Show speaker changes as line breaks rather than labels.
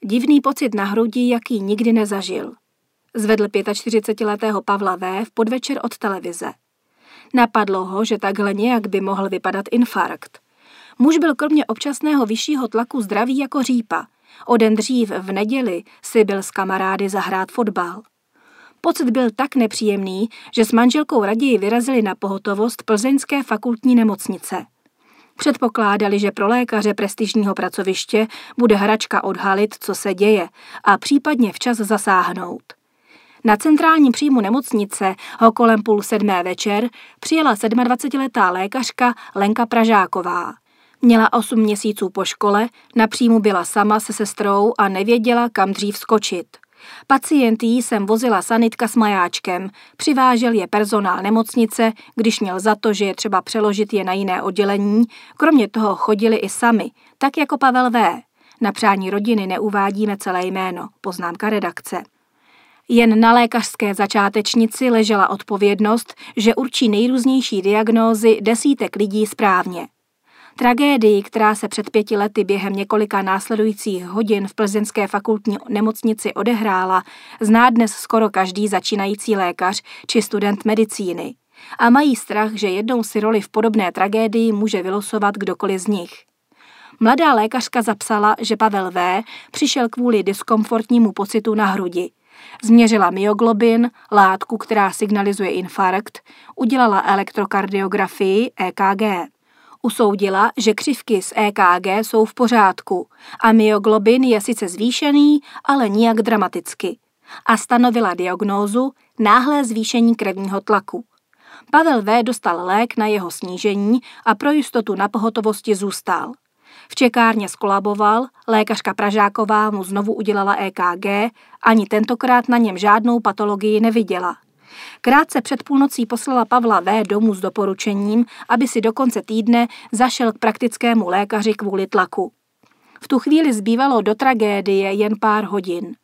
Divný pocit na hrudi, jaký nikdy nezažil. Zvedl 45letého Pavla V. v podvečer od televize. Napadlo ho, že takhle nějak by mohl vypadat infarkt. Muž byl kromě občasného vyššího tlaku zdravý jako řípa. O den dřív v neděli si byl s kamarády zahrát fotbal. Pocit byl tak nepříjemný, že s manželkou raději vyrazili na pohotovost plzeňské fakultní nemocnice. Předpokládali, že pro lékaře prestižního pracoviště bude hračka odhalit, co se děje, a případně včas zasáhnout. Na centrálním příjmu nemocnice ho kolem 6:30 večer přijela 27letá lékařka Lenka Pražáková. Měla 8 měsíců po škole, na příjmu byla sama se sestrou a nevěděla, kam dřív skočit. Pacienty jí sem vozila sanitka s majáčkem, přivážel je personál nemocnice, když měl za to, že je třeba přeložit je na jiné oddělení, kromě toho chodili i sami, tak jako Pavel V. Na přání rodiny neuvádíme celé jméno, poznámka redakce. Jen na lékařské začátečnici ležela odpovědnost, že určí nejrůznější diagnózy desítek lidí správně. Tragédii, která se před 5 lety během několika následujících hodin v plzeňské fakultní nemocnici odehrála, zná dnes skoro každý začínající lékař či student medicíny. A mají strach, že jednou si roli v podobné tragédii může vylosovat kdokoliv z nich. Mladá lékařka zapsala, že Pavel V. přišel kvůli diskomfortnímu pocitu na hrudi. Změřila myoglobin, látku, která signalizuje infarkt, udělala elektrokardiografii EKG. Usoudila, že křivky z EKG jsou v pořádku a myoglobin je sice zvýšený, ale nijak dramaticky. A stanovila diagnózu náhlé zvýšení krevního tlaku. Pavel V. dostal lék na jeho snížení a pro jistotu na pohotovosti zůstal. V čekárně skolaboval, lékařka Pražáková mu znovu udělala EKG, ani tentokrát na něm žádnou patologii neviděla. Krátce před půlnocí poslala Pavla V. domů s doporučením, aby si do konce týdne zašel k praktickému lékaři kvůli tlaku. V tu chvíli zbývalo do tragédie jen pár hodin.